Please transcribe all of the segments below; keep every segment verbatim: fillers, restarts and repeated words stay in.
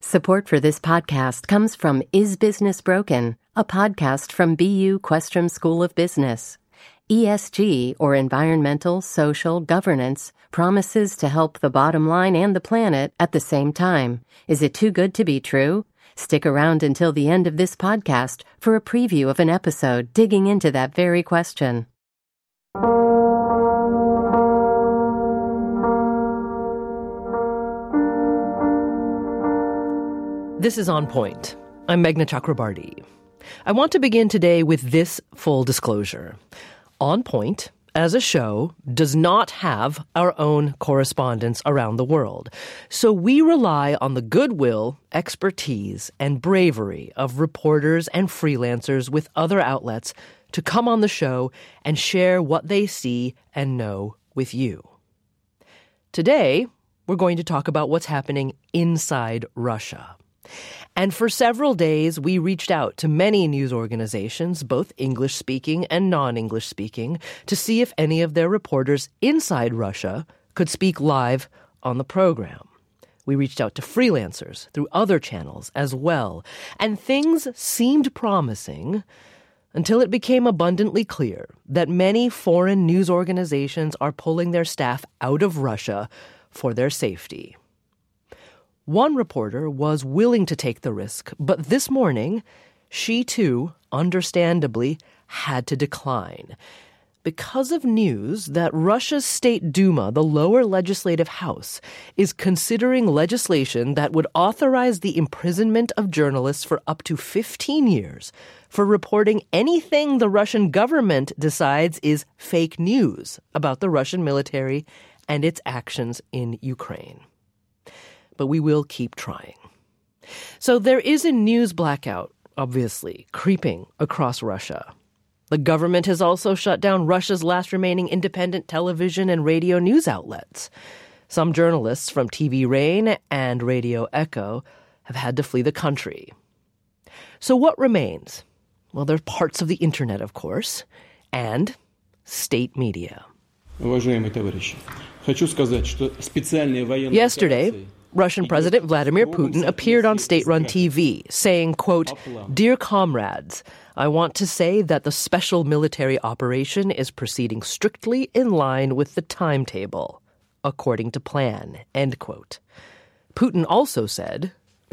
Support for this podcast comes from Is Business Broken, a podcast from B U Questrom School of Business. E S G, or environmental, social, governance, promises to help the bottom line and the planet at the same time. Is it too good to be true? Stick around until the end of this podcast for a preview of an episode digging into that very question. This is On Point. I'm Meghna Chakrabarty. I want to begin today with this full disclosure. On Point, as a show, does not have our own correspondents around the world. So we rely on the goodwill, expertise, and bravery of reporters and freelancers with other outlets to come on the show and share what they see and know with you. Today, we're going to talk about what's happening inside Russia. And for several days, we reached out to many news organizations, both English-speaking and non-English-speaking, to see if any of their reporters inside Russia could speak live on the program. We reached out to freelancers through other channels as well, and things seemed promising until it became abundantly clear that many foreign news organizations are pulling their staff out of Russia for their safety. One reporter was willing to take the risk, but this morning, she too, understandably, had to decline because of news that Russia's State Duma, the lower legislative house, is considering legislation that would authorize the imprisonment of journalists for up to fifteen years for reporting anything the Russian government decides is fake news about the Russian military and its actions in Ukraine. But we will keep trying. So there is a news blackout, obviously, creeping across Russia. The government has also shut down Russia's last remaining independent television and radio news outlets. Some journalists from T V Rain and Radio Echo have had to flee the country. So what remains? Well, there are parts of the internet, of course, and state media. Yesterday, Russian President Vladimir Putin appeared on state-run T V, saying, quote, "Dear comrades, I want to say that the special military operation is proceeding strictly in line with the timetable, according to plan," end quote. Putin also said,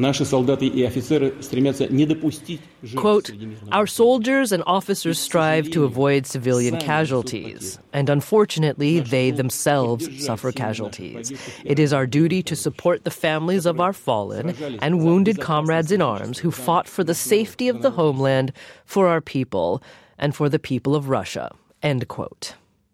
quote, "Our soldiers and officers strive to avoid civilian casualties, and unfortunately, they themselves suffer casualties. It is our duty to support the families of our fallen and wounded comrades in arms who fought for the safety of the homeland, for our people, and for the people of Russia," end quote.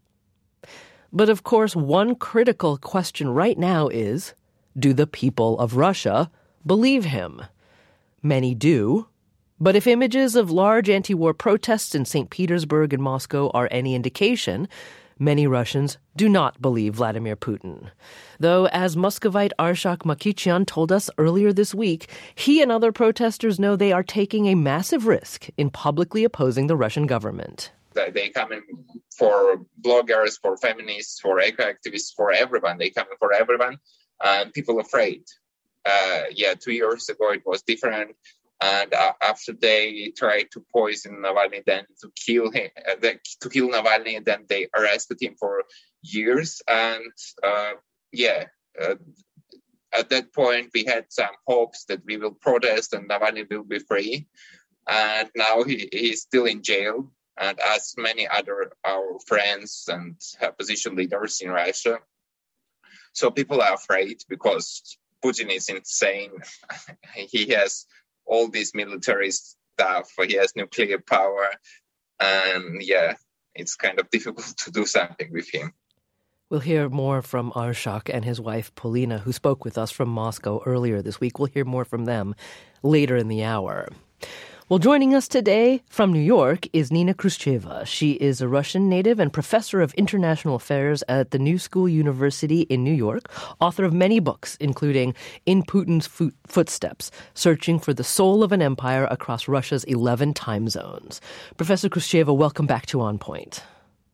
But of course, one critical question right now is, do the people of Russia believe him? Many do. But if images of large anti-war protests in Saint Petersburg and Moscow are any indication, many Russians do not believe Vladimir Putin. Though, as Muscovite Arshak Makhichian told us earlier this week, he and other protesters know they are taking a massive risk in publicly opposing the Russian government. They come in for bloggers, for feminists, for eco-activists, for everyone. They come in for everyone, and people are afraid. Uh, yeah, two years ago it was different, and uh, after they tried to poison Navalny, then to kill him, uh, the, to kill Navalny, then they arrested him for years, and uh, yeah, uh, at that point we had some hopes that we will protest and Navalny will be free, and now he is still in jail, and as many other our friends and opposition leaders in Russia. So people are afraid because Putin is insane. He has all this military stuff. He has nuclear power. And yeah, it's kind of difficult to do something with him. We'll hear more from Arshak and his wife, Polina, who spoke with us from Moscow earlier this week. We'll hear more from them later in the hour. Well, joining us today from New York is Nina Khrushcheva. She is a Russian native and professor of international affairs at the New School University in New York, author of many books, including In Putin's Footsteps, Searching for the Soul of an Empire Across Russia's eleven Time Zones. Professor Khrushcheva, welcome back to On Point.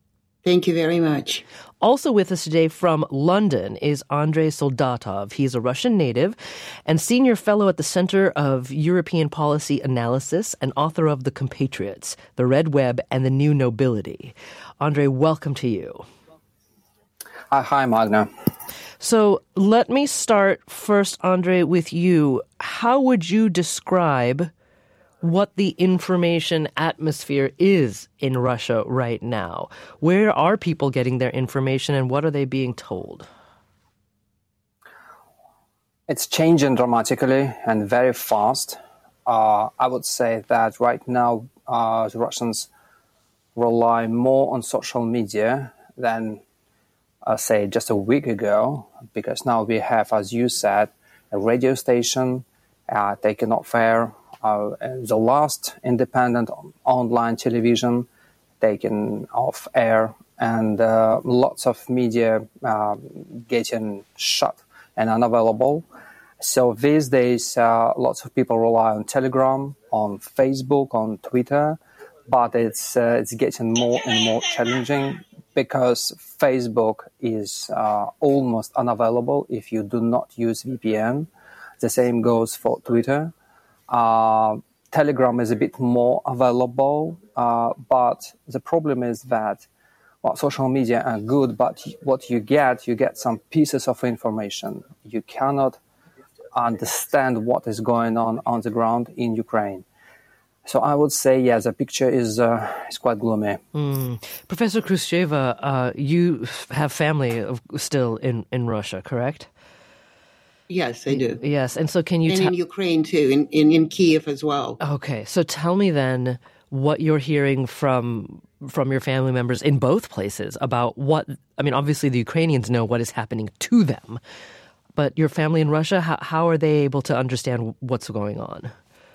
Thank you very much. Also with us today from London is Andrei Soldatov. He's a Russian native and senior fellow at the Center of European Policy Analysis and author of The Compatriots, The Red Web, and The New Nobility. Andrei, welcome to you. Uh, hi, Magna. So let me start first, Andrei, with you. How would you describe what the information atmosphere is in Russia right now? Where are people getting their information and what are they being told? It's changing dramatically and very fast. Uh, I would say that right now uh, the Russians rely more on social media than, uh, say, just a week ago, because now we have, as you said, a radio station uh, taken off air, uh, the last independent online television taken off air, and uh, lots of media uh, getting shut and unavailable. So these days, uh, lots of people rely on Telegram, on Facebook, on Twitter, but it's uh, it's getting more and more challenging because Facebook is uh, almost unavailable if you do not use V P N. The same goes for Twitter. Uh, Telegram is a bit more available, uh, but the problem is that well, social media are good, but what you get, you get some pieces of information. You cannot understand what is going on on the ground in Ukraine. So I would say, yeah, the picture is uh, is quite gloomy. Mm. Professor Khrushcheva, uh, you have family of, still in, in Russia, correct? Yes, I do. Yes, and so can you... And ta- in Ukraine, too, in, in, in Kiev as well. Okay, so tell me then what you're hearing from from your family members in both places about what... I mean, obviously the Ukrainians know what is happening to them, but your family in Russia, how, how are they able to understand what's going on?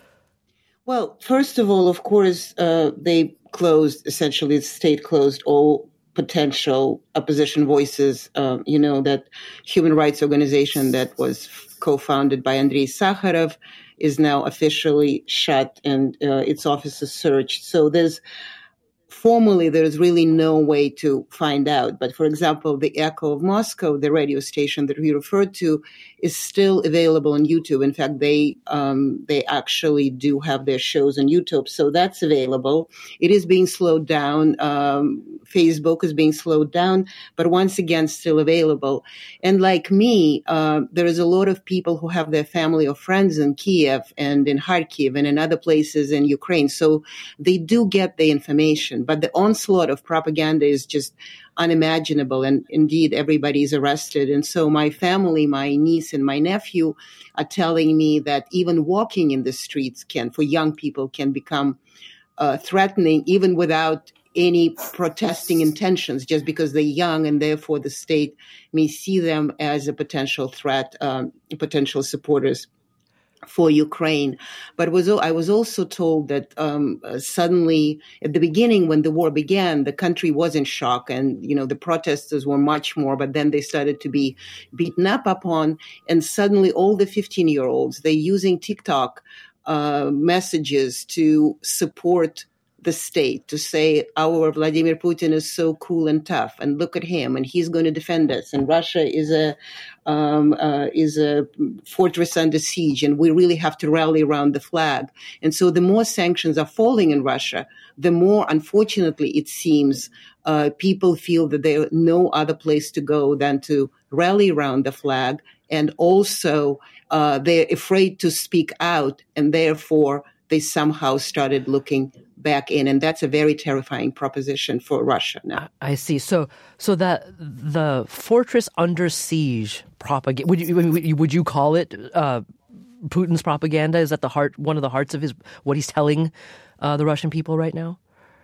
Well, first of all, of course, uh, they closed, essentially, the state closed all potential opposition voices. Um, you know, that human rights organization that was co-founded by Andrei Sakharov is now officially shut and uh, its offices searched. So there's formally, there's really no way to find out. But for example, the Echo of Moscow, the radio station that we referred to, is still available on YouTube. In fact, they um, they actually do have their shows on YouTube, so that's available. It is being slowed down. Um, Facebook is being slowed down, but once again, still available. And like me, uh, there is a lot of people who have their family or friends in Kiev and in Kharkiv and in other places in Ukraine, so they do get the information. But the onslaught of propaganda is just unimaginable. And indeed, everybody is arrested. And so my family, my niece and my nephew are telling me that even walking in the streets can, for young people, can become uh, threatening, even without any protesting intentions, just because they're young and therefore the state may see them as a potential threat, um, potential supporters for Ukraine. But was I was also told that um, uh, suddenly at the beginning, when the war began, the country was in shock, and you know the protesters were much more. But then they started to be beaten up upon, and suddenly all the fifteen-year-olds, they're using TikTok uh, messages to support the state, to say our Vladimir Putin is so cool and tough, and look at him, and he's going to defend us, and Russia is a um, uh, is a fortress under siege, and we really have to rally around the flag. And so the more sanctions are falling in Russia, the more, unfortunately, it seems uh, people feel that there's no other place to go than to rally around the flag, and also uh, they're afraid to speak out, and therefore they somehow started looking back in, and that's a very terrifying proposition for Russia now. I see. So, so that the fortress under siege propaganda, would you would you call it uh, Putin's propaganda? Is that the heart, one of the hearts of his what he's telling uh, the Russian people right now?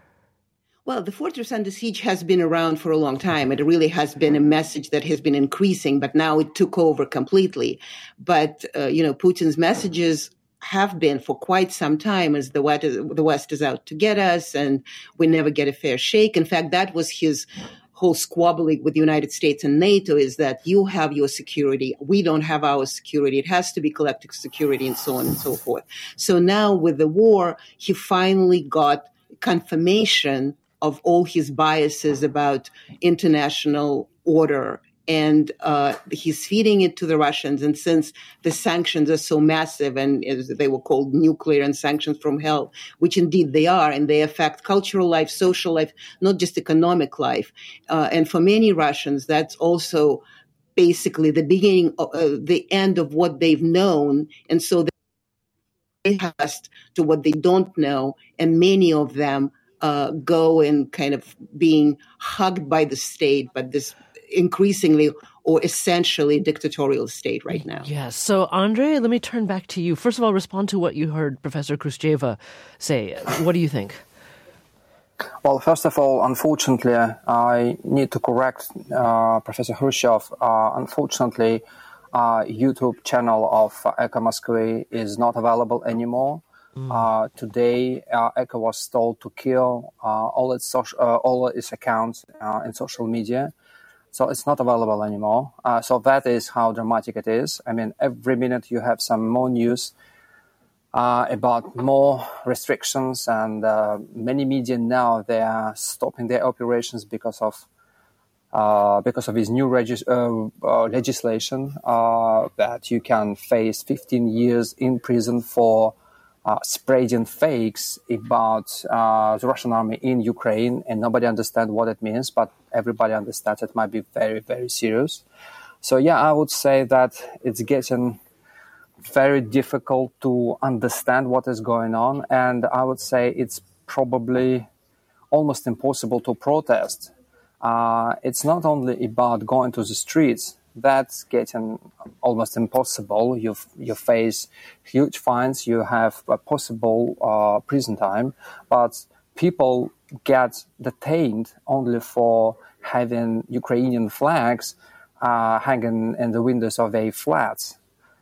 Well, the fortress under siege has been around for a long time. It really has been a message that has been increasing, but now it took over completely. But uh, you know, Putin's messages have been for quite some time as the West, the West is out to get us and we never get a fair shake. In fact, that was his whole squabbling with the United States and NATO, is that you have your security, we don't have our security, it has to be collective security, and so on and so forth. So now with the war, he finally got confirmation of all his biases about international order. And uh, he's feeding it to the Russians. And since the sanctions are so massive, and as they were called nuclear and sanctions from hell, which indeed they are, and they affect cultural life, social life, not just economic life. Uh, and for many Russians, that's also basically the beginning, of, uh, the end of what they've known. And so they adjust to what they don't know. And many of them uh, go and kind of being hugged by the state, but this increasingly or essentially dictatorial state right now. Yes. So, Andrei, let me turn back to you. First of all, respond to what you heard Professor Khrushcheva say. What do you think? Well, first of all, unfortunately, I need to correct uh, Professor Khrushchev. Uh, unfortunately, uh, YouTube channel of Echo Moskvy is not available anymore. Mm. Uh, today, uh, Echo was told to kill uh, all its social, uh, all its accounts uh, in social media. So it's not available anymore. Uh, so that is how dramatic it is. I mean, every minute you have some more news uh, about more restrictions, and uh, many media now, they are stopping their operations because of uh, because of this new regis- uh, uh, legislation uh, that you can face fifteen years in prison for Uh, spreading fakes about uh, the Russian army in Ukraine, and nobody understands what it means, but everybody understands it might be very, very serious. So yeah, I would say that it's getting very difficult to understand what is going on, and I would say it's probably almost impossible to protest. Uh, it's not only about going to the streets. That's getting almost impossible. You you face huge fines. You have a possible uh, prison time, but people get detained only for having Ukrainian flags uh, hanging in the windows of their flats.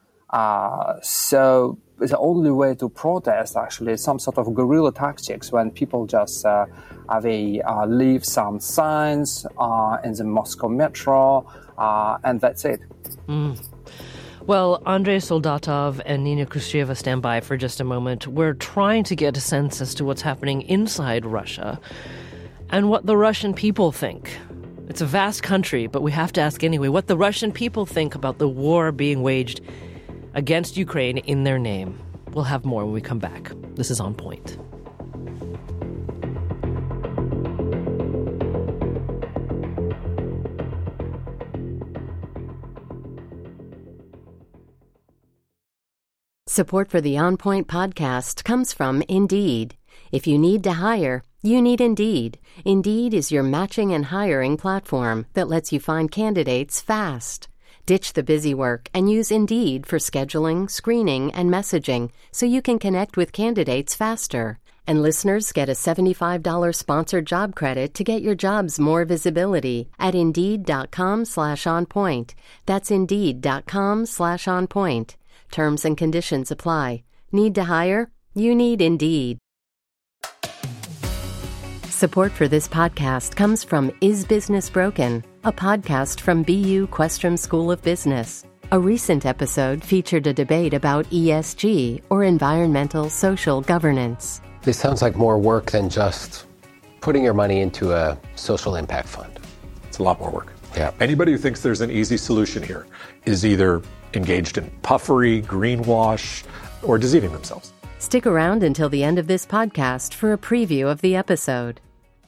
Uh, so the only way to protest actually is some sort of guerrilla tactics, when people just uh, they uh, leave some signs uh, in the Moscow metro. Uh, and that's it. Mm. Well, Andrei Soldatov and Nina Khrushcheva stand by for just a moment. We're trying to get a sense as to what's happening inside Russia and what the Russian people think. It's a vast country, but we have to ask anyway what the Russian people think about the war being waged against Ukraine in their name. We'll have more when we come back. This is On Point. Support for the On Point podcast comes from Indeed. If you need to hire, you need Indeed. Indeed is your matching and hiring platform that lets you find candidates fast. Ditch the busy work and use Indeed for scheduling, screening, and messaging so you can connect with candidates faster. And listeners get a seventy-five dollars sponsored job credit to get your jobs more visibility at Indeed.com slash on point. That's Indeed.com slash on point. Terms and conditions apply. Need to hire? You need Indeed. Support for this podcast comes from Is Business Broken, a podcast from B U Questrom School of Business. A recent episode featured a debate about E S G, or environmental social governance. This sounds like more work than just putting your money into a social impact fund. It's a lot more work. Yeah. Anybody who thinks there's an easy solution here is either engaged in puffery, greenwash, or deceiving themselves. Stick around until the end of this podcast for a preview of the episode.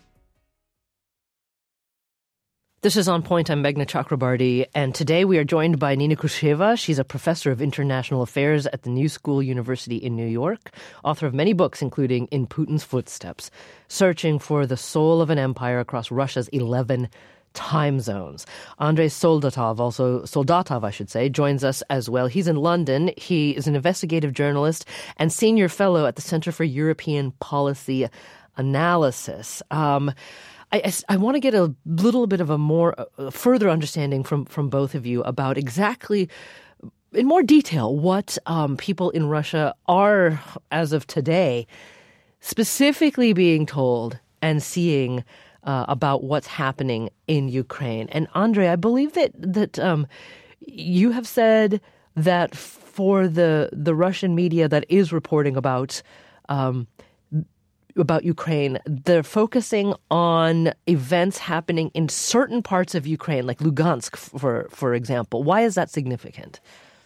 This is On Point. I'm Meghna Chakrabarty, and today we are joined by Nina Khrushcheva. She's a professor of international affairs at the New School University in New York, author of many books, including In Putin's Footsteps, Searching for the Soul of an Empire Across Russia's eleven time zones. Andrei Soldatov, also Soldatov, I should say, joins us as well. He's in London. He is an investigative journalist and senior fellow at the Center for European Policy Analysis. Um, I, I, I want to get a little bit of a more uh, further understanding from, from both of you about exactly, in more detail, what um, people in Russia are, as of today, specifically being told and seeing Uh, about what's happening in Ukraine. And Andrei, I believe that that um, you have said that for the the Russian media that is reporting about um, about Ukraine, they're focusing on events happening in certain parts of Ukraine, like Lugansk, for for example. Why is that significant?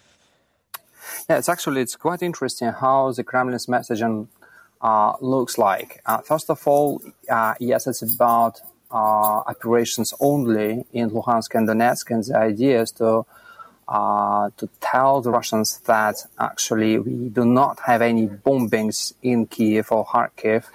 Yeah, it's actually it's quite interesting how the Kremlin's messaging uh, looks like. Uh, first of all, uh, yes, it's about uh, operations only in Luhansk and Donetsk, and the idea is to uh, to tell the Russians that actually we do not have any bombings in Kiev or Kharkiv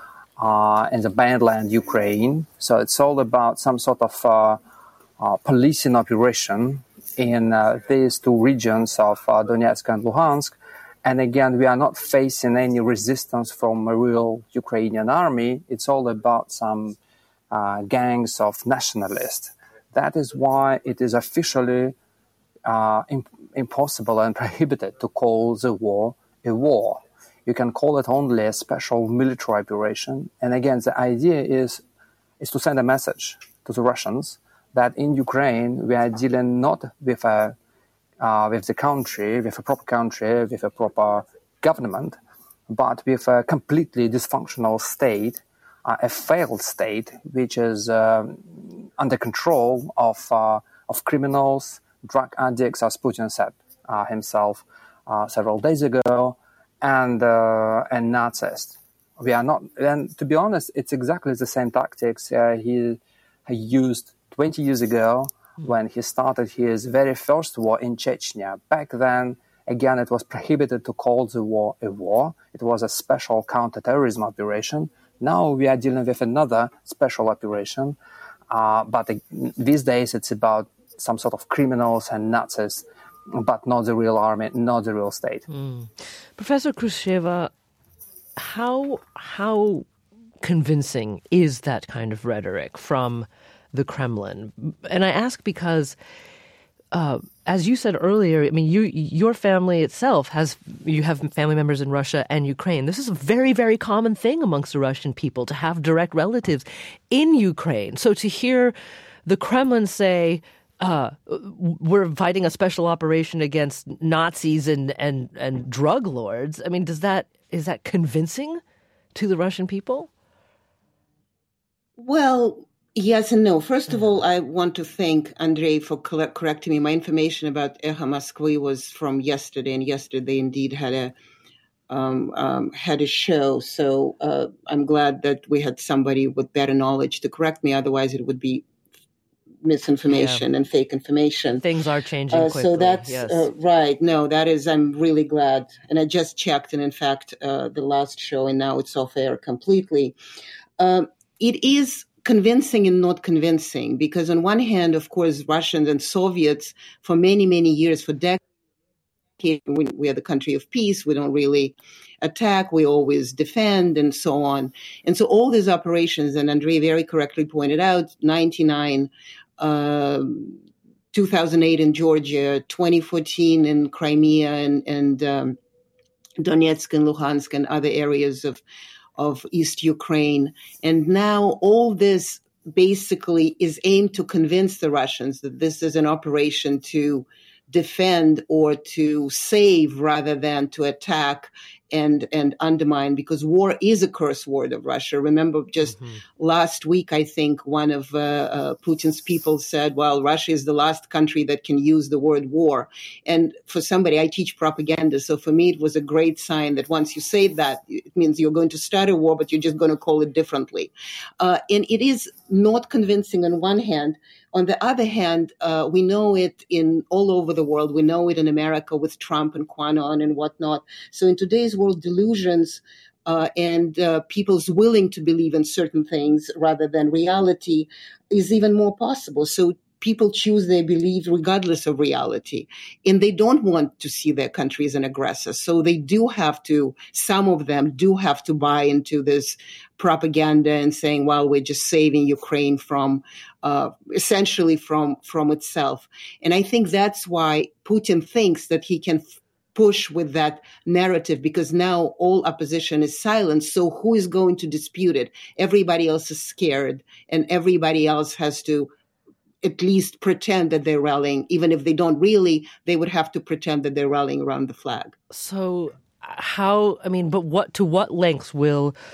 uh, in the banned land Ukraine. So it's all about some sort of uh, uh, policing operation in uh, these two regions of uh, Donetsk and Luhansk. And again, we are not facing any resistance from a real Ukrainian army. It's all about some uh, gangs of nationalists. That is why it is officially uh, imp- impossible and prohibited to call the war a war. You can call it only a special military operation. And again, the idea is, is to send a message to the Russians that in Ukraine, we are dealing not with a uh, with the country, with a proper country, with a proper government, but with a completely dysfunctional state, uh, a failed state, which is uh, under control of uh, of criminals, drug addicts, as Putin said uh, himself uh, several days ago, and uh, and Nazis. We are not, and to be honest, it's exactly the same tactics uh, he, he used twenty years ago when he started his very first war in Chechnya. Back then, again, it was prohibited to call the war a war. It was a special counterterrorism operation. Now we are dealing with another special operation. Uh, but uh, these days, it's about some sort of criminals and Nazis, but not the real army, not the real state. Mm. Professor Khrushcheva, how how convincing is that kind of rhetoric from the Kremlin? And I ask because, uh, as you said earlier, I mean, you your family itself has, you have family members in Russia and Ukraine. This is a very, very common thing amongst the Russian people to have direct relatives in Ukraine. So to hear the Kremlin say, uh, we're fighting a special operation against Nazis and, and, and drug lords, I mean, does that is that convincing to the Russian people? Well, yes and no. First of all, I want to thank Andrei for correcting me. My information about Echo Moskvy was from yesterday, and yesterday they indeed had a um, um, had a show. So uh, I'm glad that we had somebody with better knowledge to correct me. Otherwise, it would be misinformation yeah. and fake information. Things are changing uh, quickly. So that's yes. uh, right. No, that is, I'm really glad. And I just checked, and in fact, uh, the last show, and now it's off air completely. Um, it is convincing and not convincing, because on one hand, of course, Russians and Soviets for many, many years, for decades, we, we are the country of peace. We don't really attack. We always defend and so on. And so all these operations, and Andrei very correctly pointed out, ninety-nine, uh, two thousand eight in Georgia, twenty fourteen in Crimea and, and um, Donetsk and Luhansk and other areas of of East Ukraine. And now all this basically is aimed to convince the Russians that this is an operation to defend or to save rather than to attack and, and undermine, because war is a curse word of Russia. Remember just mm-hmm. last week, I think one of uh, uh, Putin's people said, well, Russia is the last country that can use the word war. And for somebody, I teach propaganda. So for me, it was a great sign that once you say that, it means you're going to start a war, but you're just going to call it differently. Uh, and it is not convincing on one hand. On the other hand, uh, we know it in all over the world. We know it in America with Trump and QAnon and whatnot. So in today's world, delusions uh, and uh, people's willing to believe in certain things rather than reality is even more possible. So people choose their beliefs regardless of reality. And they don't want to see their country as an aggressor. So they do have to, some of them do have to buy into this propaganda and saying, well, we're just saving Ukraine from, uh, essentially from, from itself. And I think that's why Putin thinks that he can f- push with that narrative, because now all opposition is silent. So who is going to dispute it? Everybody else is scared, and everybody else has to at least pretend that they're rallying. Even if they don't really, they would have to pretend that they're rallying around the flag. So how, I mean, but what, to what lengths will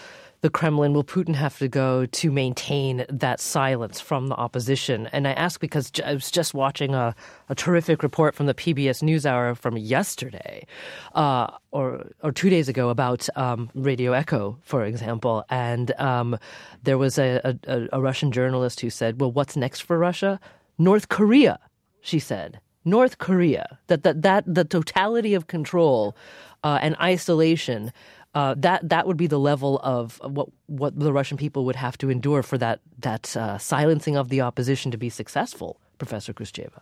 the Kremlin will Putin have to go to maintain that silence from the opposition? And I ask because I was just watching a, a terrific report from the P B S NewsHour from yesterday, uh, or or two days ago about um, Radio Echo, for example. And um, there was a, a, a Russian journalist who said, well, what's next for Russia? North Korea, she said. North Korea, that that, that the totality of control uh, and isolation, uh, that that would be the level of what what the Russian people would have to endure for that that uh, silencing of the opposition to be successful, Professor Khrushcheva.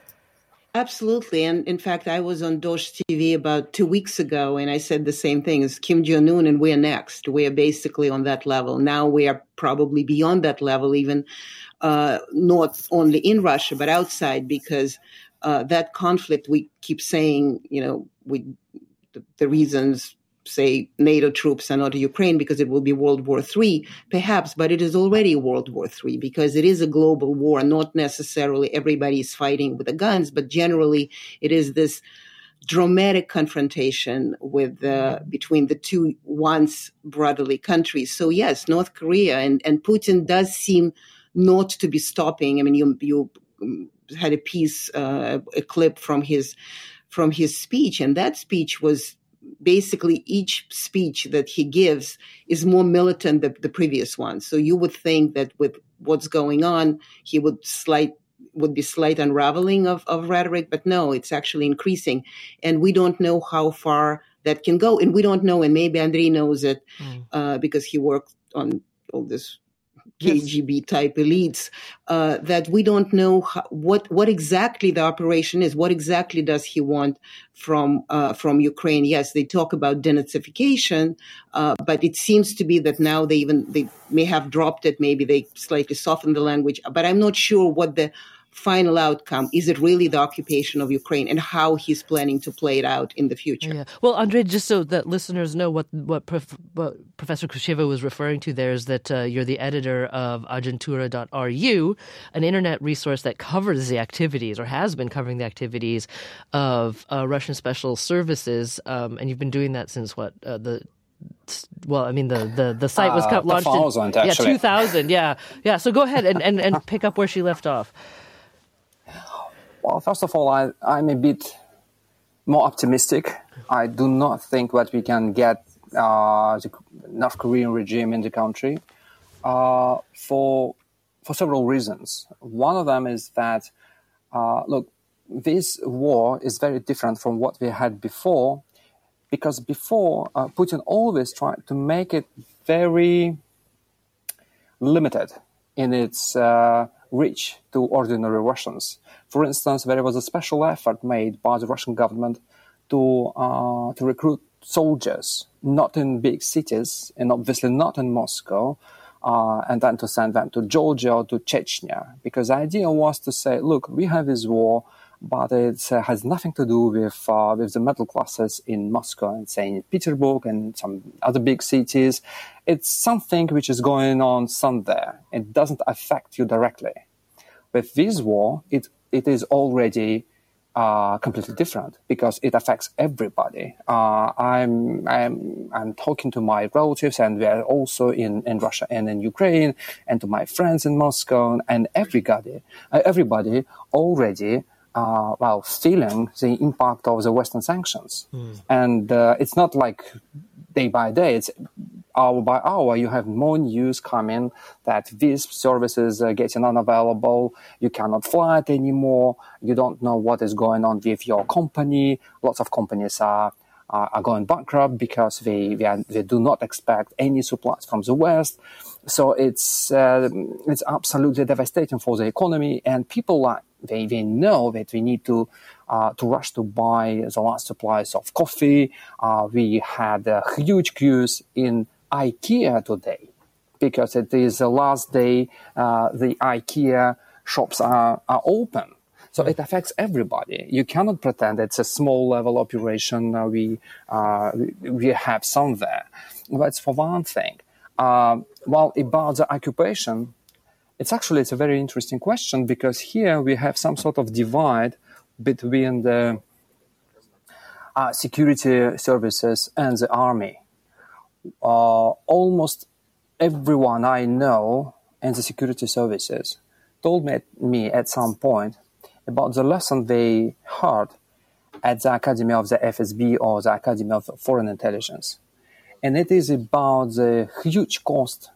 Absolutely. And in fact, I was on Dosh T V about two weeks ago, and I said the same thing as Kim Jong-un, and we're next. We are basically on that level. Now we are probably beyond that level, even uh, not only in Russia, but outside, because Uh, that conflict, we keep saying, you know, we the, the reasons say NATO troops are not in Ukraine because it will be World War Three, perhaps, but it is already World War Three because it is a global war. Not necessarily everybody is fighting with the guns, but generally it is this dramatic confrontation with uh, between the two once brotherly countries. So yes, North Korea and, and Putin does seem not to be stopping. I mean, you you. had a piece, uh, a clip from his from his speech, and that speech was basically each speech that he gives is more militant than the previous one. So you would think that with what's going on, he would slight would be slight unraveling of, of rhetoric, but no, it's actually increasing, and we don't know how far that can go, and we don't know, and maybe Andrei knows it mm. uh, because he worked on all this K G B type elites, uh, that we don't know how, what what exactly the operation is. What exactly does he want from uh, from Ukraine? Yes, they talk about denazification, uh, but it seems to be that now they even they may have dropped it. Maybe they slightly softened the language, but I'm not sure what the final outcome is. It really the occupation of Ukraine and how he's planning to play it out in the future. Yeah. Well, Andrei, just so that listeners know what what, Prof, what Professor Khrushcheva was referring to there is that uh, you're the editor of agentura dot r u, an internet resource that covers the activities or has been covering the activities of uh, Russian special services, um, and you've been doing that since what uh, the Well, I mean, the, the, the site was uh, launched thousand, in yeah, actually. two thousand. Yeah, yeah. So go ahead and, and, and pick up where she left off. Well, first of all, I, I'm a bit more optimistic. I do not think that we can get uh, the North Korean regime in the country uh, for for several reasons. One of them is that, uh, look, this war is very different from what we had before, because before, uh, Putin always tried to make it very limited in its uh, reach to ordinary Russians. For instance, there was a special effort made by the Russian government to uh, to recruit soldiers, not in big cities, and obviously not in Moscow, uh, and then to send them to Georgia or to Chechnya. Because the idea was to say, look, we have this war, but it uh, has nothing to do with uh, with the middle classes in Moscow and Saint Petersburg and some other big cities. It's something which is going on somewhere. It doesn't affect you directly. With this war, it it is already uh, completely different because it affects everybody. Uh, I'm I'm I'm talking to my relatives, and they're also in, in Russia and in Ukraine, and to my friends in Moscow, and everybody uh, everybody already. Uh, well, feeling the impact of the Western sanctions. Mm. And uh, it's not like day by day, it's hour by hour. You have more news coming that these services are getting unavailable. You cannot fly it anymore. You don't know what is going on with your company. Lots of companies are are, are going bankrupt because they, they, are, they do not expect any supplies from the West. So it's uh, it's absolutely devastating for the economy, and people like They, they know that we need to uh, to rush to buy the last supplies of coffee. Uh, we had uh, huge queues in IKEA today because it is the last day uh, the IKEA shops are, are open. So it affects everybody. You cannot pretend it's a small level operation uh, we, uh, we have somewhere. That's for one thing. Uh, well, about the occupation, It's actually, it's a very interesting question because here we have some sort of divide between the uh, security services and the army. Uh, almost everyone I know in the security services told me, me at some point about the lesson they heard at the Academy of the F S B or the Academy of Foreign Intelligence. And it is about the huge cost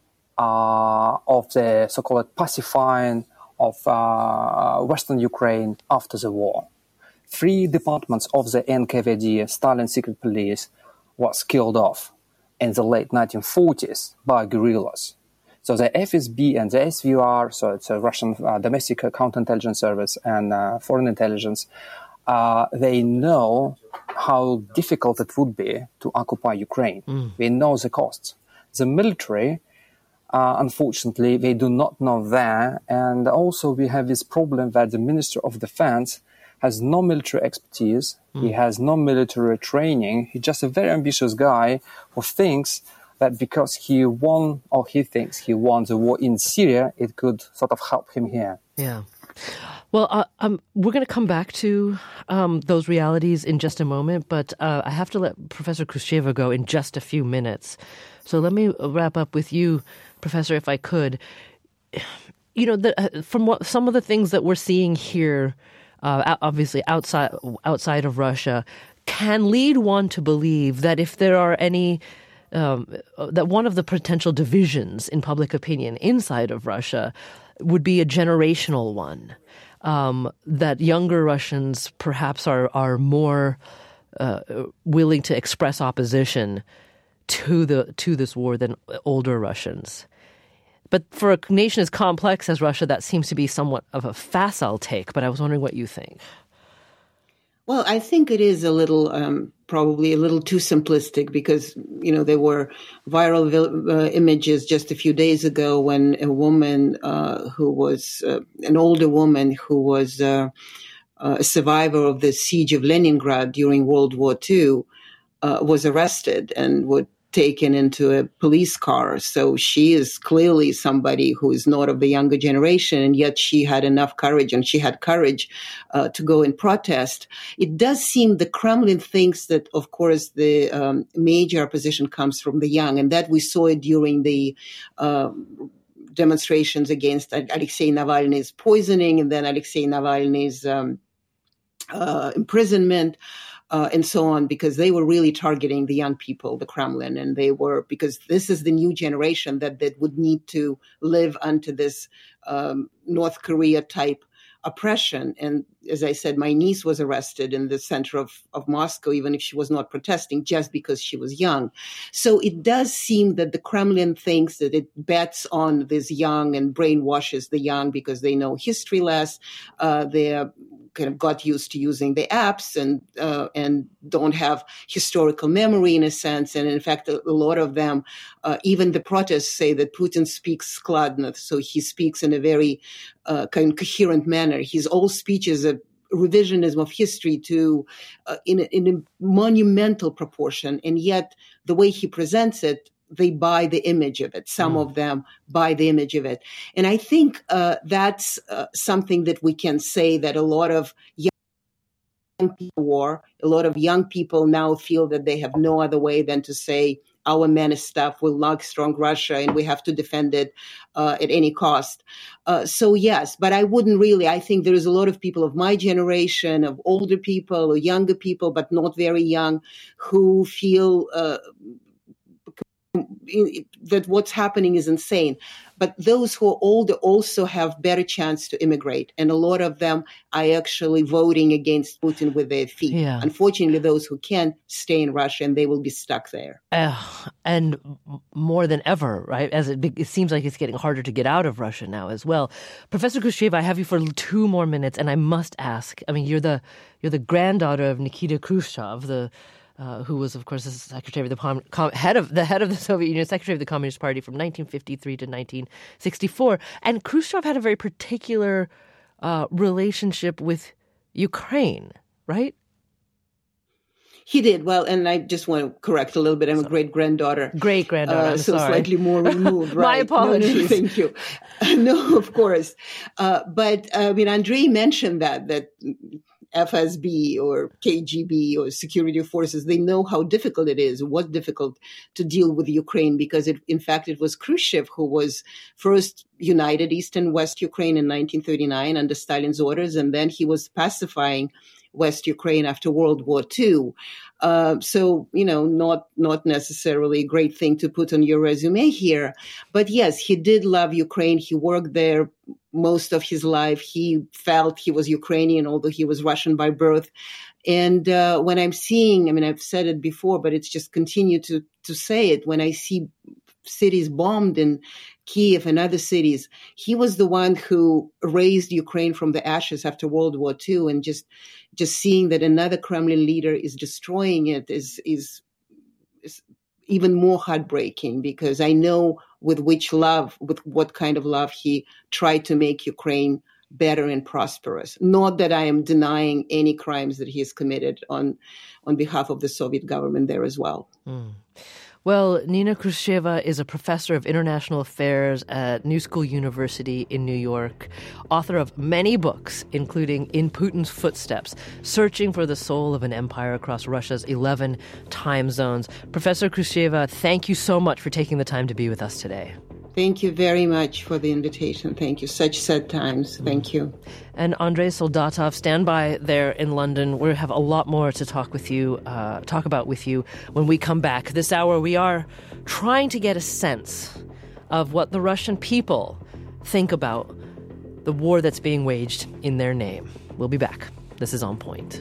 uh, of the so-called pacifying of uh, Western Ukraine after the war. Three departments of the N K V D, Stalin secret police, was killed off in the late nineteen forties by guerrillas. So the F S B and the S V R, so it's a Russian uh, domestic counterintelligence service and uh, foreign intelligence, uh, they know how difficult it would be to occupy Ukraine. Mm. They know the costs. The military, uh, unfortunately, they do not know that. And also we have this problem that the Minister of Defense has no military expertise. Mm. He has no military training. He's just a very ambitious guy who thinks that because he won, or he thinks he won the war in Syria, it could sort of help him here. Yeah. Well, uh, um, we're going to come back to um, those realities in just a moment, but uh, I have to let Professor Khrushcheva go in just a few minutes. So let me wrap up with you, Professor, if I could. You know, the, from what some of the things that we're seeing here, uh, obviously outside outside of Russia, can lead one to believe that if there are any Um, that one of the potential divisions in public opinion inside of Russia would be a generational one, um, that younger Russians perhaps are, are more uh, willing to express opposition to the to this war than older Russians. But for a nation as complex as Russia, that seems to be somewhat of a facile take, but I was wondering what you think. Well, I think it is a little, um, probably a little too simplistic because, you know, there were viral uh, images just a few days ago when a woman uh, who was uh, an older woman who was uh, uh, a survivor of the siege of Leningrad during World War Two uh, was arrested and would taken into a police car. So she is clearly somebody who is not of the younger generation, and yet she had enough courage, and she had courage uh, to go and protest. It does seem the Kremlin thinks that, of course, the um, major opposition comes from the young, and that we saw it during the uh, demonstrations against Alexei Navalny's poisoning, and then Alexei Navalny's um, uh, imprisonment. Uh, and so on, because they were really targeting the young people, the Kremlin, and they were, because this is the new generation that, that would need to live under this um, North Korea type oppression. And as I said, my niece was arrested in the center of, of Moscow, even if she was not protesting, just because she was young. So it does seem that the Kremlin thinks that it bets on this young and brainwashes the young because they know history less. Uh, they're kind of got used to using the apps and uh, and don't have historical memory in a sense. And in fact, a, a lot of them, uh, even the protests say that Putin speaks skladno, so he speaks in a very uh, kind of coherent manner. His all speech is a revisionism of history to uh, in, a, in a monumental proportion, and yet the way he presents it, they buy the image of it. Some mm. of them buy the image of it. And I think uh, that's uh, something that we can say that a lot of young people war, a lot of young people now feel that they have no other way than to say, our menace stuff will knock strong Russia and we have to defend it uh, at any cost. Uh, so yes, but I wouldn't really, I think there is a lot of people of my generation, of older people or younger people, but not very young, who feel uh, that what's happening is insane. But those who are older also have better chance to immigrate. And a lot of them are actually voting against Putin with their feet. Yeah. Unfortunately, those who can stay in Russia, and they will be stuck there. Uh, and more than ever, right? As it, it seems like it's getting harder to get out of Russia now as well. Professor Khrushcheva, I have you for two more minutes, and I must ask, I mean, you're the you're the granddaughter of Nikita Khrushchev, the Uh, who was, of course, the secretary of the com- com- head of the head of the Soviet Union, secretary of the Communist Party from nineteen fifty-three to nineteen sixty-four. And Khrushchev had a very particular uh, relationship with Ukraine, right? He did. Well, and I just want to correct a little bit. I'm a great granddaughter. Great granddaughter. Uh, I'm so sorry. Slightly more removed, right? My apologies. No, no, thank you. No, of course. Uh, but, uh, I mean, Andrei mentioned that, that F S B or K G B or security forces. They know how difficult it is, was difficult to deal with Ukraine because, it, in fact, it was Khrushchev who was first united East and West Ukraine in nineteen thirty-nine under Stalin's orders, and then he was pacifying West Ukraine after World War Two. Uh, so, you know, not not necessarily a great thing to put on your resume here. But yes, he did love Ukraine. He worked there most of his life. He felt he was Ukrainian, although he was Russian by birth. And uh, when I'm seeing, I mean, I've said it before, but it's just continue to, to say it. When I see cities bombed in Kiev and other cities, he was the one who raised Ukraine from the ashes after World War Two. And just just seeing that another Kremlin leader is destroying it is, is, is even more heartbreaking, because I know with which love, with what kind of love he tried to make Ukraine better and prosperous. Not that I am denying any crimes that he has committed on, on behalf of the Soviet government there as well. Mm. Well, Nina Khrushcheva is a professor of international affairs at New School University in New York, author of many books, including In Putin's Footsteps, Searching for the Soul of an Empire Across Russia's eleven time zones. Professor Khrushcheva, thank you so much for taking the time to be with us today. Thank you very much for the invitation. Thank you. Such sad times. Thank you. And Andrei Soldatov, stand by there in London. We have a lot more to talk with you, uh, talk about with you when we come back. This hour, we are trying to get a sense of what the Russian people think about the war that's being waged in their name. We'll be back. This is On Point.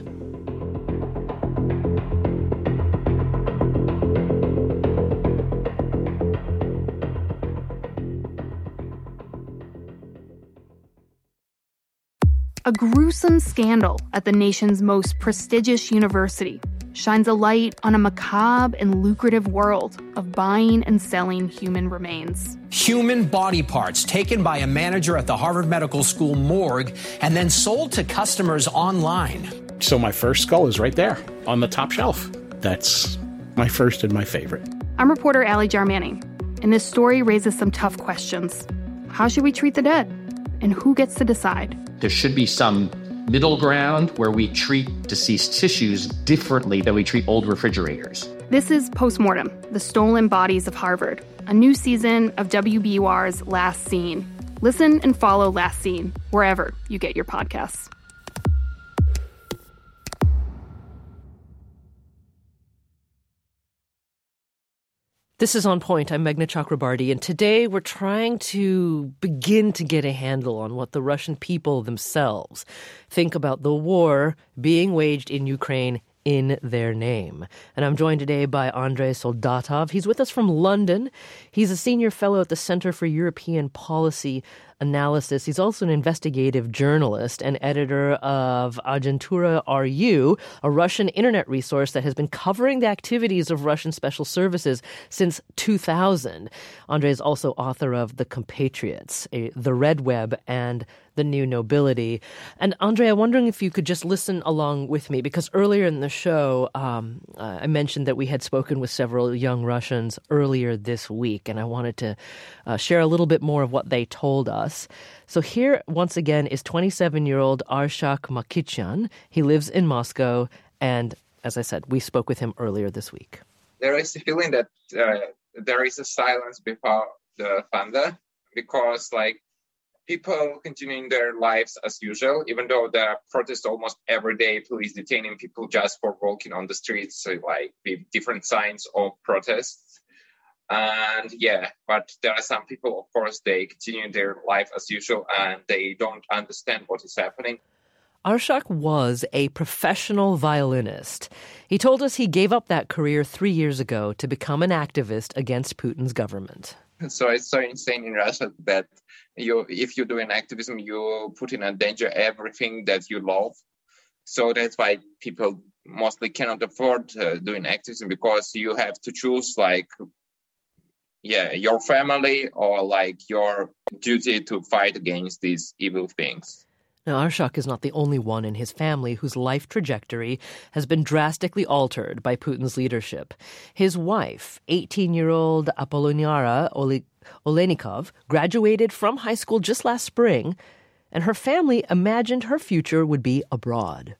A gruesome scandal at the nation's most prestigious university shines a light on a macabre and lucrative world of buying and selling human remains. Human body parts taken by a manager at the Harvard Medical School morgue and then sold to customers online. So my first skull is right there on the top shelf. That's my first and my favorite. I'm reporter Allie Jarmanning, and this story raises some tough questions. How should we treat the dead? And who gets to decide? There should be some middle ground where we treat deceased tissues differently than we treat old refrigerators. This is Postmortem, The Stolen Bodies of Harvard, a new season of W B U R's Last Scene. Listen and follow Last Scene wherever you get your podcasts. This is On Point. I'm Meghna Chakrabarty, and today we're trying to begin to get a handle on what the Russian people themselves think about the war being waged in Ukraine in their name. And I'm joined today by Andrei Soldatov. He's with us from London. He's a senior fellow at the Center for European Policy Analysis. He's also an investigative journalist and editor of Agentura R U, a Russian internet resource that has been covering the activities of Russian special services since two thousand. Andrei is also author of The Compatriots, a, The Red Web, and The New Nobility. And Andrei, I'm wondering if you could just listen along with me, because earlier in the show, um, uh, I mentioned that we had spoken with several young Russians earlier this week, and I wanted to uh, share a little bit more of what they told us. So here, once again, is twenty-seven-year-old Arshak Makhichyan. He lives in Moscow, and as I said, we spoke with him earlier this week. There is a feeling that uh, there is a silence before the thunder, because, like, people continuing their lives as usual, even though there are protests almost every day, police detaining people just for walking on the streets, so, like, with different signs of protests. And yeah, but there are some people, of course, they continue their life as usual and they don't understand what is happening. Arshak was a professional violinist. He told us he gave up that career three years ago to become an activist against Putin's government. So it's so insane in Russia that you, if you do an activism, you put in danger everything that you love. So that's why people mostly cannot afford uh, doing activism, because you have to choose, like, yeah, your family or like your duty to fight against these evil things. Now, Arshak is not the only one in his family whose life trajectory has been drastically altered by Putin's leadership. His wife, eighteen-year-old Apollonara Olenikov, graduated from high school just last spring, and her family imagined her future would be abroad.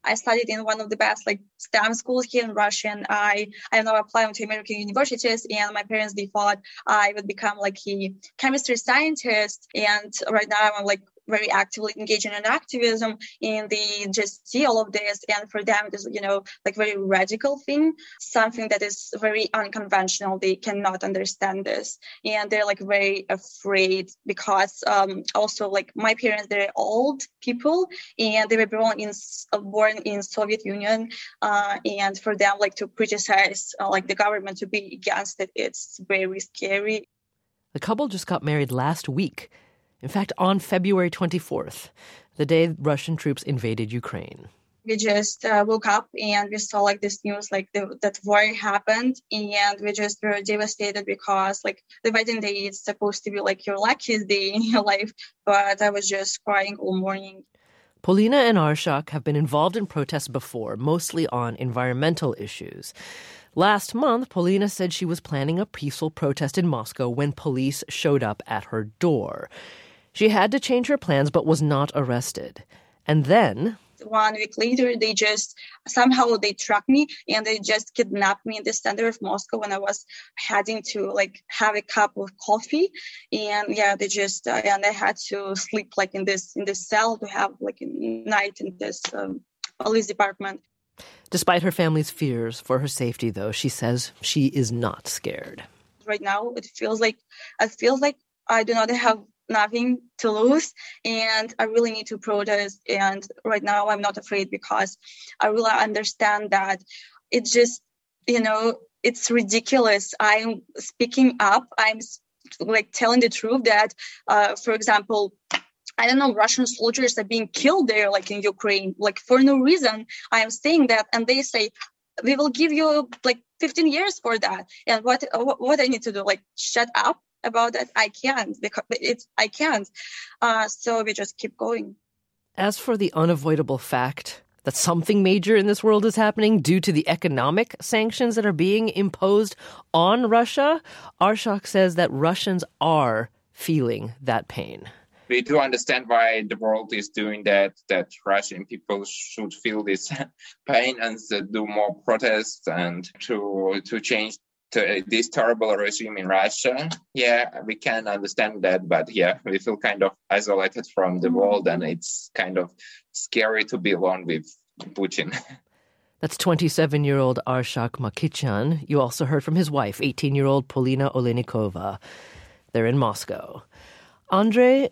I studied in one of the best like STEM schools here in Russia, and I I now applying to American universities. And my parents, they thought I would become like a chemistry scientist. And right now I'm like very actively engaging in activism, and they just see all of this, and for them it is, you know, like very radical thing, something that is very unconventional. They cannot understand this, and they're like very afraid because um, also like my parents, they're old people, and they were born in uh, born in Soviet Union, uh, and for them like to criticize uh, like the government, to be against it, it's very scary. The couple just got married last week. In fact, on February twenty-fourth, the day Russian troops invaded Ukraine. We just uh, woke up and we saw like this news, like the, that war happened, and we just were devastated because like the wedding day is supposed to be like your luckiest day in your life, but I was just crying all morning. Polina and Arshak have been involved in protests before, mostly on environmental issues. Last month, Polina said she was planning a peaceful protest in Moscow when police showed up at her door. She had to change her plans but was not arrested. And then one week later, they just somehow they tracked me and they just kidnapped me in the center of Moscow when I was heading to like have a cup of coffee. And yeah, they just uh, and I had to sleep like in this in this cell to have like a night in this um, police department. Despite her family's fears for her safety, though, she says she is not scared. Right now, it feels like it feels like I do not have nothing to lose, and I really need to protest. And right now I'm not afraid because I really understand that it's just, you know, it's ridiculous. I'm speaking up. I'm like telling the truth that, uh, for example, I don't know, Russian soldiers are being killed there, like in Ukraine, like for no reason. I am saying that, and they say, we will give you like fifteen years for that. And what what I need to do, like shut up about that? I can't, because it's I can't. Uh, so we just keep going. As for the unavoidable fact that something major in this world is happening due to the economic sanctions that are being imposed on Russia, Arshak says that Russians are feeling that pain. We do understand why the world is doing that, that Russian people should feel this pain and do more protests and to to change to this terrible regime in Russia. Yeah, we can understand that, but yeah, we feel kind of isolated from the world, and it's kind of scary to be alone with Putin. That's twenty-seven-year-old Arshak Makichan. You also heard from his wife, eighteen-year-old Polina Olenikova. They're in Moscow. Andrei,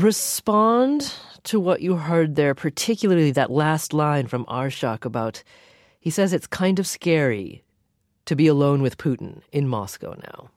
respond to what you heard there, particularly that last line from Arshak about, he says it's kind of scary to be alone with Putin in Moscow now.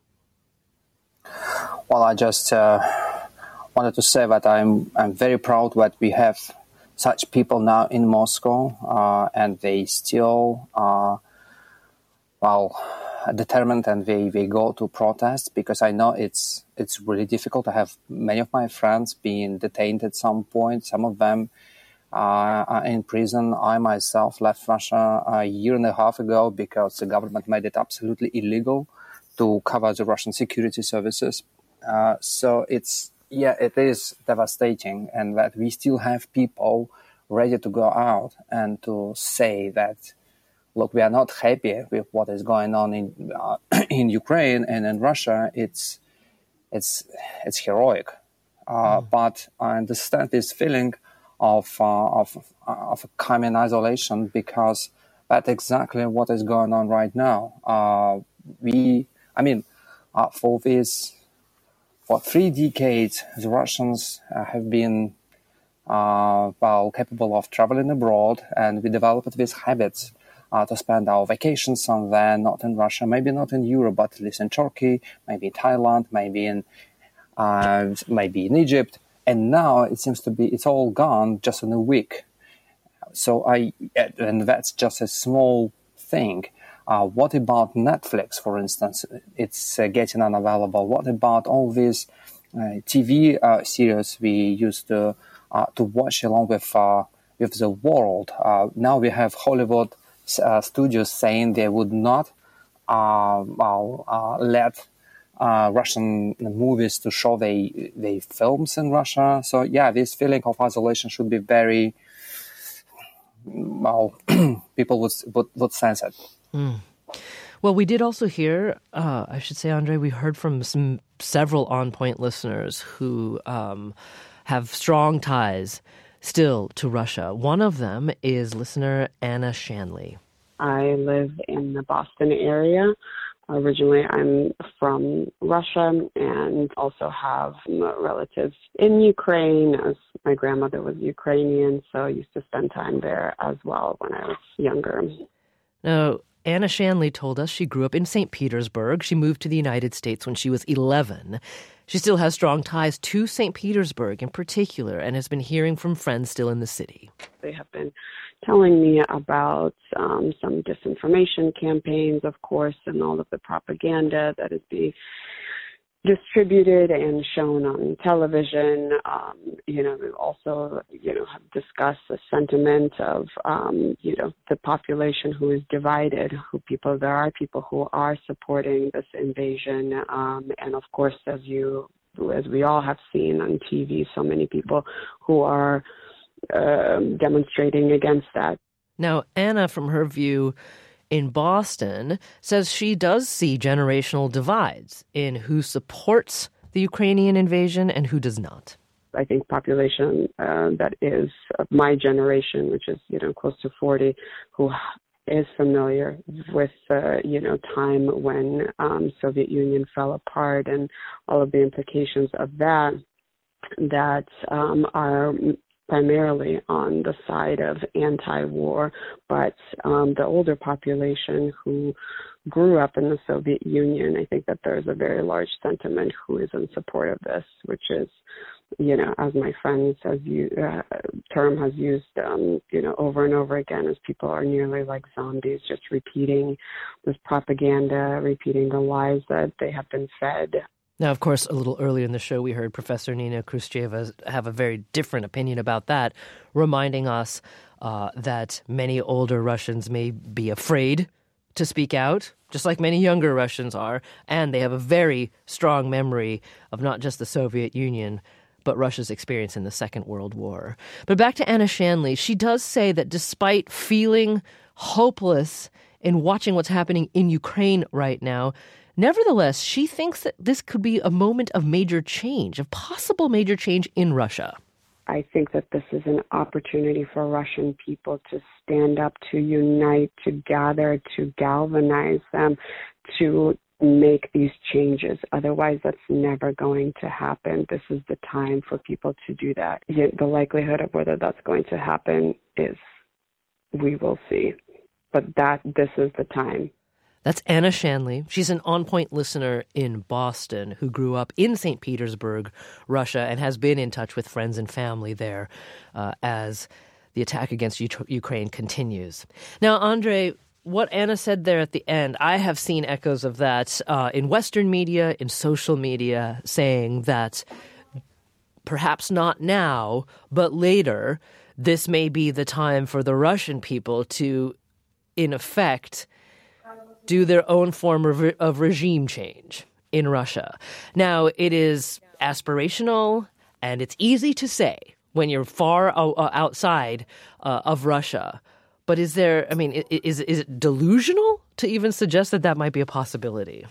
Well, I just uh, wanted to say that I'm I'm very proud that we have such people now in Moscow, uh, and they still are, well, determined, and they, they go to protest, because I know it's it's really difficult. I have many of my friends being detained at some point. Some of them uh, are in prison. I myself left Russia a year and a half ago because the government made it absolutely illegal to cover the Russian security services. Uh, so it's, yeah, it is devastating, and that we still have people ready to go out and to say that, look, we are not happy with what is going on in uh, in Ukraine and in Russia. It's it's it's heroic, uh, mm. but I understand this feeling of uh, of of coming isolation, because that's exactly what is going on right now. Uh, we, I mean, uh, for this, for three decades, the Russians uh, have been uh, well capable of traveling abroad, and we developed these habits. Uh, to spend our vacations somewhere, not in Russia, maybe not in Europe, but at least in Turkey, maybe in Thailand, maybe in uh, maybe in Egypt. And now it seems to be, it's all gone just in a week. So I, and that's just a small thing. Uh, what about Netflix, for instance? It's uh, getting unavailable. What about all these uh, T V uh, series we used to uh, to watch along with uh, with the world? Uh, now we have Hollywood Uh, studios saying they would not uh, well, uh, let uh, Russian movies to show they they films in Russia. So yeah, this feeling of isolation should be very, well, people would, would, would sense it. Mm. Well, we did also hear, uh, I should say, Andre, we heard from some several On Point listeners who um, have strong ties still to Russia. One of them is listener Anna Shanley. I live in the Boston area. Originally, I'm from Russia and also have relatives in Ukraine, as my grandmother was Ukrainian, so I used to spend time there as well when I was younger. Now, Anna Shanley told us she grew up in Saint Petersburg. She moved to the United States when she was eleven. She still has strong ties to Saint Petersburg in particular and has been hearing from friends still in the city. They have been telling me about um, some disinformation campaigns, of course, and all of the propaganda that is being distributed and shown on television. Um, you know, we also, you know, have discussed the sentiment of, um, you know, the population who is divided, who people, there are people who are supporting this invasion. Um, and of course, as you, as we all have seen on T V, so many people who are uh, demonstrating against that. Now, Anna, from her view, in Boston, says she does see generational divides in who supports the Ukrainian invasion and who does not. I think population uh, that is of my generation, which is, you know, close to forty, who is familiar with, uh, you know, time when um, Soviet Union fell apart and all of the implications of that, that um, are primarily on the side of anti-war, but um, the older population who grew up in the Soviet Union, I think that there's a very large sentiment who is in support of this, which is, you know, as my friend says, you, uh, term has used, um, you know, over and over again, as people are nearly like zombies, just repeating this propaganda, repeating the lies that they have been fed. Now, of course, a little earlier in the show, we heard Professor Nina Khrushcheva have a very different opinion about that, reminding us uh, that many older Russians may be afraid to speak out, just like many younger Russians are, and they have a very strong memory of not just the Soviet Union, but Russia's experience in the Second World War. But back to Anna Shanley, she does say that despite feeling hopeless in watching what's happening in Ukraine right now, nevertheless, she thinks that this could be a moment of major change, of possible major change in Russia. I think that this is an opportunity for Russian people to stand up, to unite, to gather, to galvanize them, to make these changes. Otherwise, that's never going to happen. This is the time for people to do that. Yet the likelihood of whether that's going to happen is, we will see. But that this is the time. That's Anna Shanley. She's an On Point listener in Boston who grew up in Saint Petersburg, Russia, and has been in touch with friends and family there uh, as the attack against U- Ukraine continues. Now, Andre, what Anna said there at the end, I have seen echoes of that uh, in Western media, in social media, saying that perhaps not now, but later, this may be the time for the Russian people to, in effect, do their own form of, re- of regime change in Russia. Now, it is aspirational, and it's easy to say when you're far o- outside uh, of Russia. But is there, I mean, is, is it delusional to even suggest that that might be a possibility?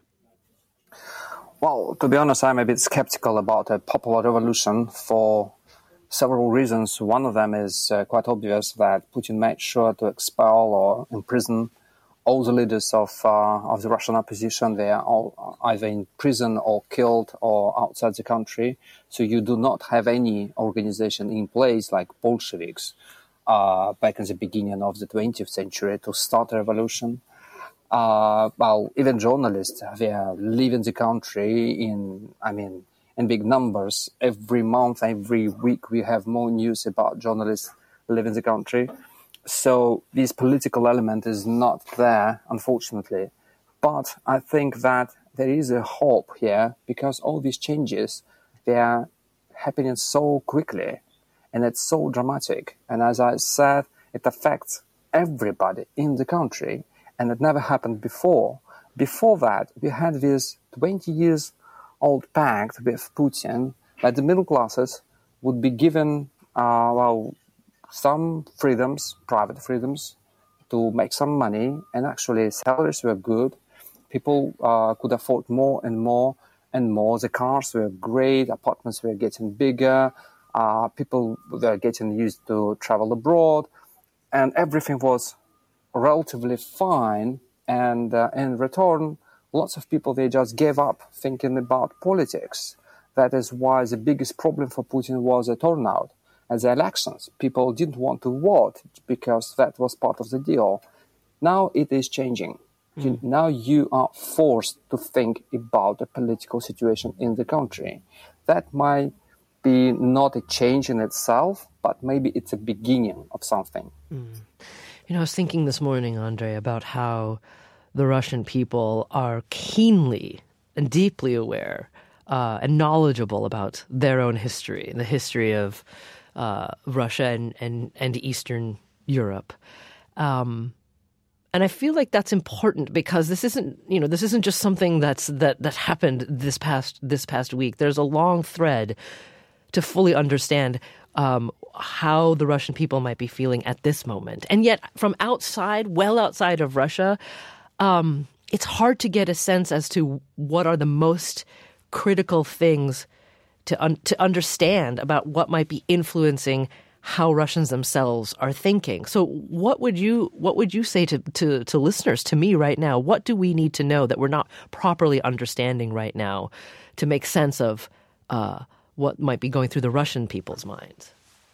Well, to be honest, I'm a bit skeptical about a popular revolution for several reasons. One of them is uh, quite obvious, that Putin made sure to expel or imprison all the leaders of uh, of the Russian opposition. They are all either in prison or killed or outside the country. So you do not have any organization in place like Bolsheviks uh, back in the beginning of the twentieth century to start a revolution. Uh, well, even journalists, they are leaving the country in, I mean, in big numbers. Every month, every week, we have more news about journalists leaving the country. So this political element is not there, unfortunately. But I think that there is a hope here, because all these changes, they are happening so quickly and it's so dramatic. And as I said, it affects everybody in the country, and it never happened before. Before that, we had this twenty years old pact with Putin that the middle classes would be given, uh, well, some freedoms, private freedoms, to make some money, and actually salaries were good. People uh, could afford more and more and more. The cars were great, apartments were getting bigger, uh, people were getting used to travel abroad, and everything was relatively fine. And uh, in return, lots of people, they just gave up thinking about politics. That is why the biggest problem for Putin was the turnout at the elections. People didn't want to vote because that was part of the deal. Now it is changing. Mm. You, now you are forced to think about the political situation in the country. That might be not a change in itself, but maybe it's a beginning of something. Mm. You know, I was thinking this morning, Andrei, about how the Russian people are keenly and deeply aware uh, and knowledgeable about their own history, the history of uh, Russia and, and, and Eastern Europe. Um, and I feel like that's important because this isn't, you know, this isn't just something that's that that happened this past this past week. There's a long thread to fully understand um, how the Russian people might be feeling at this moment. And yet, from outside, well outside of Russia, um, it's hard to get a sense as to what are the most critical things to un- to understand about what might be influencing how Russians themselves are thinking. So what would you what would you say to, to, to listeners, to me right now? What do we need to know that we're not properly understanding right now to make sense of uh, what might be going through the Russian people's minds?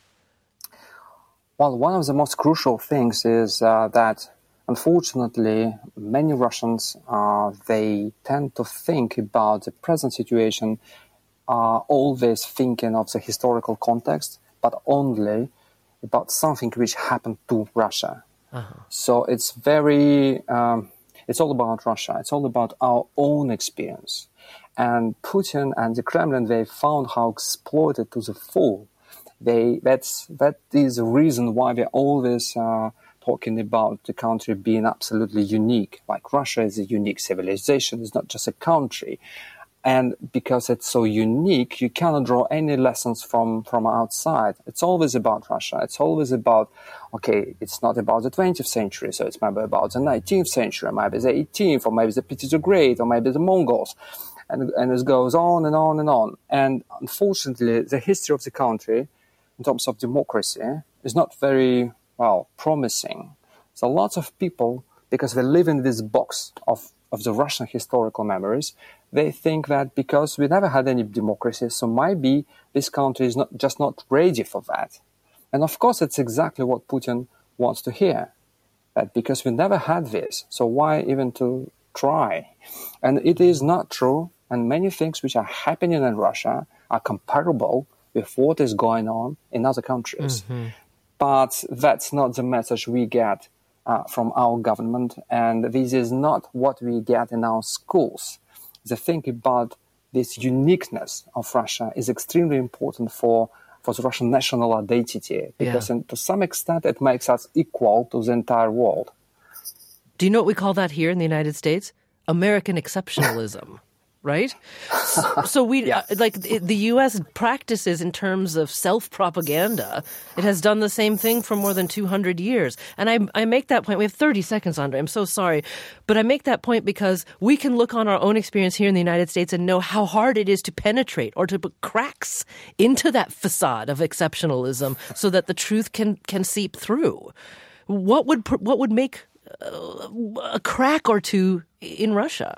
Well, one of the most crucial things is uh, that, unfortunately, many Russians, uh, they tend to think about the present situation, uh, always thinking of the historical context, but only about something which happened to Russia. Uh-huh. So it's very, um, it's all about Russia. It's all about our own experience. And Putin and the Kremlin, they found how exploited to the full. They, that's, that is the reason why they're always uh, talking about the country being absolutely unique. Like Russia is a unique civilization. It's not just a country. And because it's so unique, you cannot draw any lessons from, from outside. It's always about Russia. It's always about, okay, it's not about the twentieth century, so it's maybe about the nineteenth century, maybe the eighteenth, or maybe the Peter the Great, or maybe the Mongols. And, and it goes on and on and on. And unfortunately, the history of the country, in terms of democracy, is not very, well, promising. So lots of people, because they live in this box of, of the Russian historical memories, they think that because we never had any democracy, so maybe this country is not just not ready for that. And of course, it's exactly what Putin wants to hear, that because we never had this, so why even to try? And it is not true, and many things which are happening in Russia are comparable with what is going on in other countries. Mm-hmm. But that's not the message we get uh, from our government, and this is not what we get in our schools. The thing about this uniqueness of Russia is extremely important for, for the Russian national identity, because yeah. in, to some extent it makes us equal to the entire world. Do you know what we call that here in the United States? American exceptionalism. Right? So, so we, yeah. uh, like the U S practices in terms of self-propaganda, it has done the same thing for more than two hundred years. And I, I make that point. We have thirty seconds, Andrei. I'm so sorry. But I make that point because we can look on our own experience here in the United States and know how hard it is to penetrate or to put cracks into that facade of exceptionalism so that the truth can, can seep through. What would, what would make uh, a crack or two in Russia?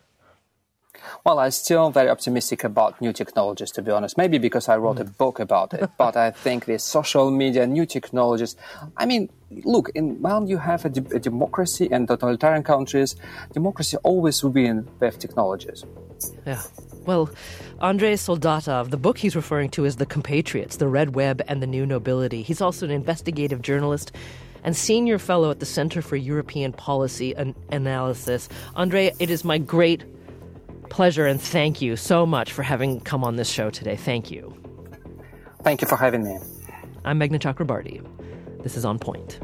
Well, I'm still very optimistic about new technologies, to be honest. Maybe because I wrote a book about it. But I think with social media, new technologies, I mean, look, in, when you have a, de- a democracy and totalitarian countries, democracy always wins with technologies. Yeah. Well, Andrei Soldatov, the book he's referring to is The Compatriots, The Red Web and the New Nobility. He's also an investigative journalist and senior fellow at the Center for European Policy and Analysis. Andrei, it is my great pleasure and thank you so much for having come on this show today. Thank you. Thank you for having me. I'm Meghna Chakrabarty. This is On Point.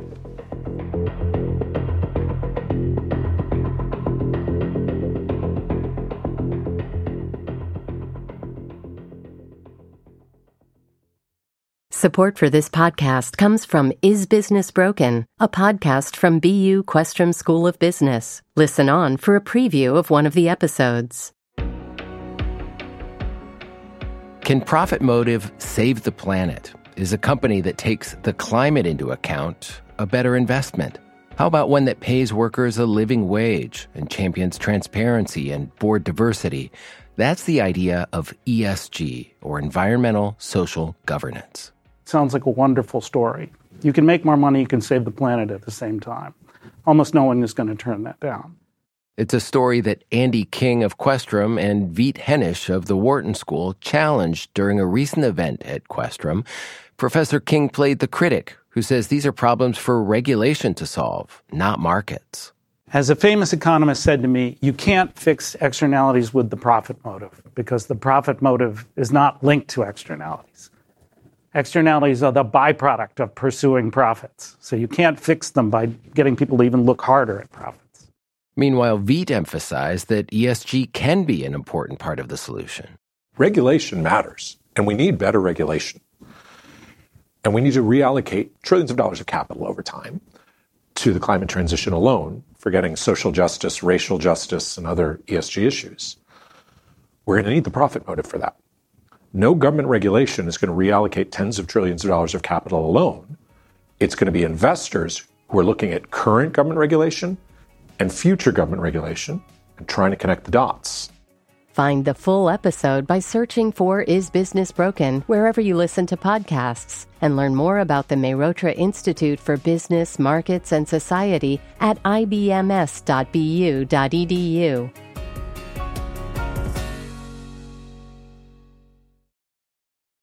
Support for this podcast comes from Is Business Broken, a podcast from B U Questrom School of Business. Listen on for a preview of one of the episodes. Can Profit Motive Save the Planet? Is a company that takes the climate into account a better investment? How about one that pays workers a living wage and champions transparency and board diversity? That's the idea of E S G, or environmental social governance. Sounds like a wonderful story. You can make more money, you can save the planet at the same time. Almost no one is going to turn that down. It's a story that Andy King of Questrom and Veet Hennish of the Wharton School challenged during a recent event at Questrom. Professor King played the critic who says these are problems for regulation to solve, not markets. As a famous economist said to me, you can't fix externalities with the profit motive because the profit motive is not linked to externalities. Externalities are the byproduct of pursuing profits. So you can't fix them by getting people to even look harder at profits. Meanwhile, Veet emphasized that E S G can be an important part of the solution. Regulation matters, and we need better regulation. And we need to reallocate trillions of dollars of capital over time to the climate transition alone, forgetting social justice, racial justice, and other E S G issues. We're going to need the profit motive for that. No government regulation is going to reallocate tens of trillions of dollars of capital alone. It's going to be investors who are looking at current government regulation and future government regulation and trying to connect the dots. Find the full episode by searching for Is Business Broken wherever you listen to podcasts, and learn more about the Mehrotra Institute for Business, Markets, and Society at I B M S dot B U dot E D U.